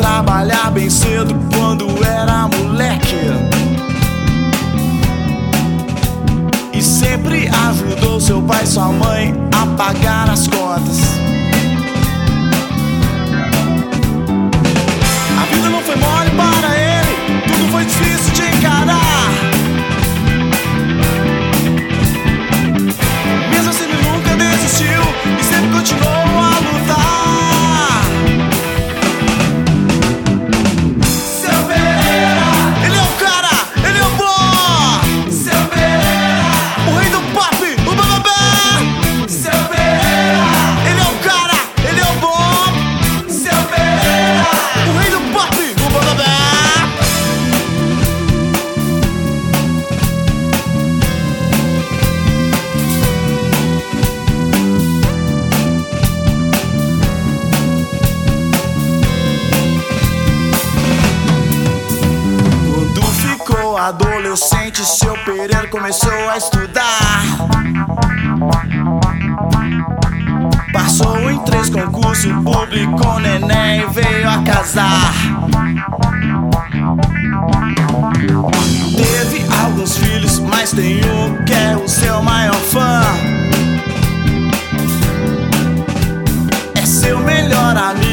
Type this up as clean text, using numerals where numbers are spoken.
trabalhar bem cedo quando era moleque e sempre ajudou seu pai e sua mãe a pagar as contas. A vida não foi mole para ele, tudo foi difícil de encarar. Mesmo assim ele nunca desistiu e sempre continuou a lutar. Adolescente, seu Pereira começou a estudar. Passou em 3 concursos, publicou neném e veio a casar. Teve alguns filhos, mas tem um que é o seu maior fã. É seu melhor amigo